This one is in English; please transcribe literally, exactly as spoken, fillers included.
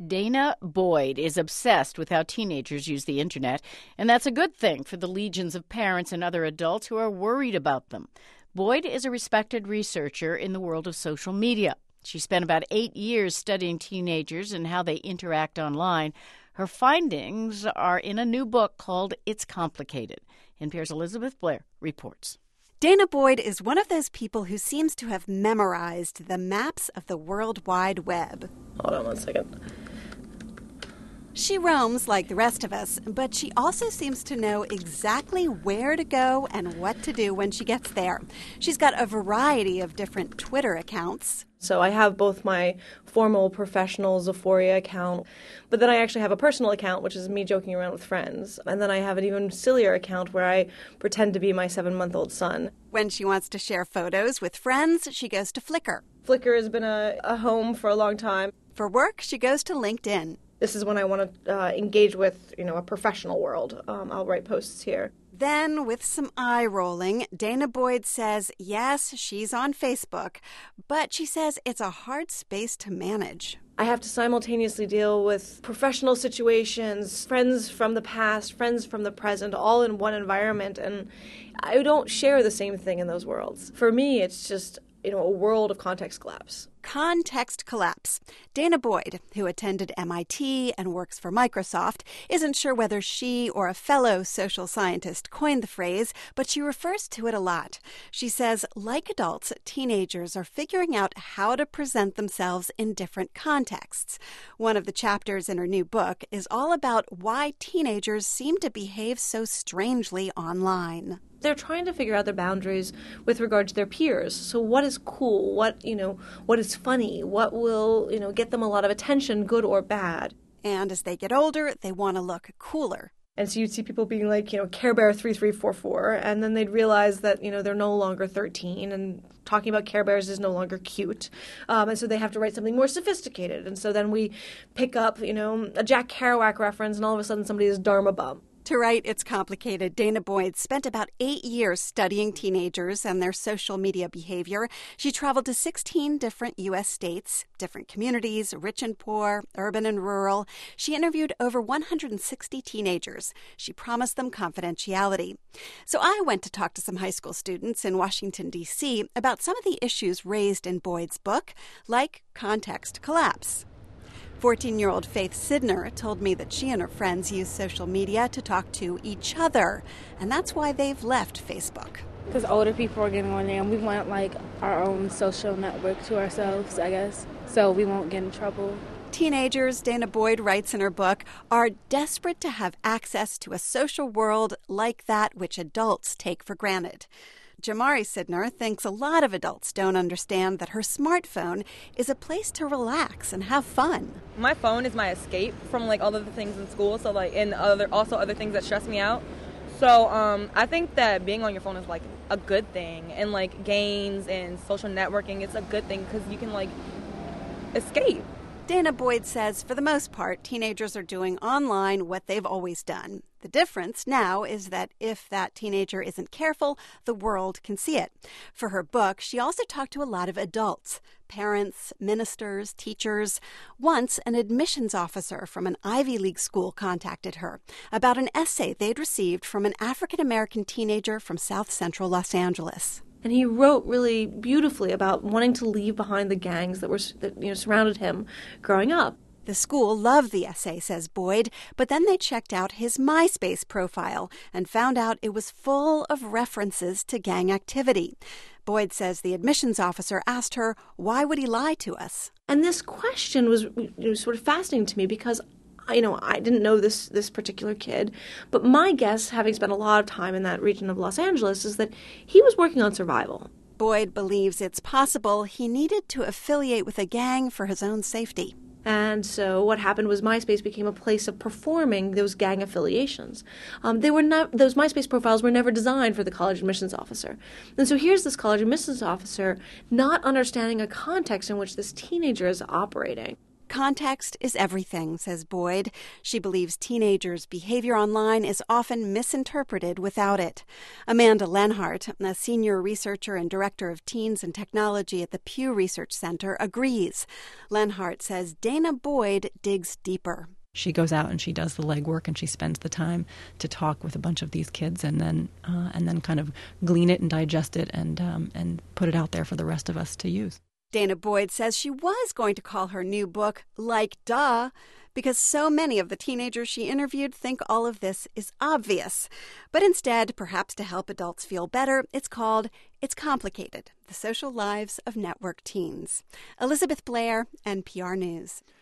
Dana Boyd is obsessed with how teenagers use the internet, and that's a good thing for the legions of parents and other adults who are worried about them. Boyd is a respected researcher in the world of social media. She spent about eight years studying teenagers and how they interact online. Her findings are in a new book called It's Complicated. N P R's Elizabeth Blair reports. Dana Boyd is one of those people who seems to have memorized the maps of the World Wide Web. Hold on one second. She roams like the rest of us, but she also seems to know exactly where to go and what to do when she gets there. She's got a variety of different Twitter accounts. So I have both my formal professional Zephoria account, but then I actually have a personal account, which is me joking around with friends. And then I have an even sillier account where I pretend to be my seven-month-old son. When she wants to share photos with friends, she goes to Flickr. Flickr has been a, a home for a long time. For work, she goes to LinkedIn. This is when I want to uh, engage with, you know, a professional world. Um, I'll write posts here. Then, with some eye-rolling, Dana Boyd says, yes, she's on Facebook, but she says it's a hard space to manage. I have to simultaneously deal with professional situations, friends from the past, friends from the present, all in one environment, and I don't share the same thing in those worlds. For me, it's just, you know, a world of context collapse. Context collapse. Dana Boyd, who attended M I T and works for Microsoft, isn't sure whether she or a fellow social scientist coined the phrase, but she refers to it a lot. She says, like adults, teenagers are figuring out how to present themselves in different contexts. One of the chapters in her new book is all about why teenagers seem to behave so strangely online. They're trying to figure out their boundaries with regard to their peers. So what is cool? What, you know, what is funny? What will, you know, get them a lot of attention, good or bad? And as they get older, they want to look cooler. And so you'd see people being like, you know, Care Bear three three four four, and then they'd realize that, you know, they're no longer thirteen, and talking about Care Bears is no longer cute. Um, and so they have to write something more sophisticated. And so then we pick up, you know, a Jack Kerouac reference, and all of a sudden somebody is Dharma Bum. To write It's Complicated, Dana Boyd spent about eight years studying teenagers and their social media behavior. She traveled to sixteen different U S states, different communities, rich and poor, urban and rural. She interviewed over one hundred sixty teenagers. She promised them confidentiality. So I went to talk to some high school students in Washington, D C about some of the issues raised in Boyd's book, like context collapse. fourteen-year-old Faith Sidner told me that she and her friends use social media to talk to each other, and that's why they've left Facebook. Because older people are getting on there, and we want, like, our own social network to ourselves, I guess, so we won't get in trouble. Teenagers, Dana Boyd writes in her book, are desperate to have access to a social world like that which adults take for granted. Jamari Sidner thinks a lot of adults don't understand that her smartphone is a place to relax and have fun. My phone is my escape from like all of the things in school, so like and other also other things that stress me out. So um, I think that being on your phone is like a good thing, and like games and social networking, it's a good thing because you can like escape. Dana Boyd says for the most part, teenagers are doing online what they've always done. The difference now is that if that teenager isn't careful, the world can see it. For her book, she also talked to a lot of adults, parents, ministers, teachers. Once, an admissions officer from an Ivy League school contacted her about an essay they'd received from an African-American teenager from South Central Los Angeles. And he wrote really beautifully about wanting to leave behind the gangs that were that, you know, surrounded him growing up. The school loved the essay, says Boyd, but then they checked out his MySpace profile and found out it was full of references to gang activity. Boyd says the admissions officer asked her, why would he lie to us? And this question was, you know, sort of fascinating to me because you know, I didn't know this this particular kid, but my guess, having spent a lot of time in that region of Los Angeles, is that he was working on survival. Boyd believes it's possible he needed to affiliate with a gang for his own safety. And so what happened was MySpace became a place of performing those gang affiliations. Um, they were not; those MySpace profiles were never designed for the college admissions officer. And so here's this college admissions officer not understanding a context in which this teenager is operating. Context is everything, says Boyd. She believes teenagers' behavior online is often misinterpreted without it. Amanda Lenhart, a senior researcher and director of teens and technology at the Pew Research Center, agrees. Lenhart says Dana Boyd digs deeper. She goes out and she does the legwork and she spends the time to talk with a bunch of these kids and then uh, and then kind of glean it and digest it and um, and put it out there for the rest of us to use. Dana Boyd says she was going to call her new book Like Duh, because so many of the teenagers she interviewed think all of this is obvious. But instead, perhaps to help adults feel better, it's called It's Complicated, The Social Lives of Network Teens. Elizabeth Blair, N P R News.